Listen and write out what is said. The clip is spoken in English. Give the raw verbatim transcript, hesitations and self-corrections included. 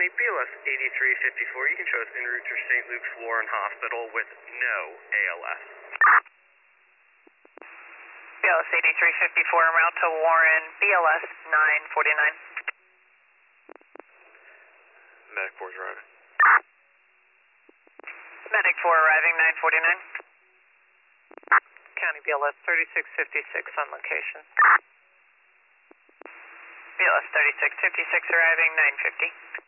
B L S eighty-three fifty-four, you can show us en route to Saint Luke's Warren Hospital with no A L S. B L S eighty-three fifty-four en route to Warren, B L S nine forty-nine. Medic four is arriving. Medic four arriving, nine forty-nine. County B L S thirty-six fifty-six on location. B L S thirty-six fifty-six arriving, nine fifty.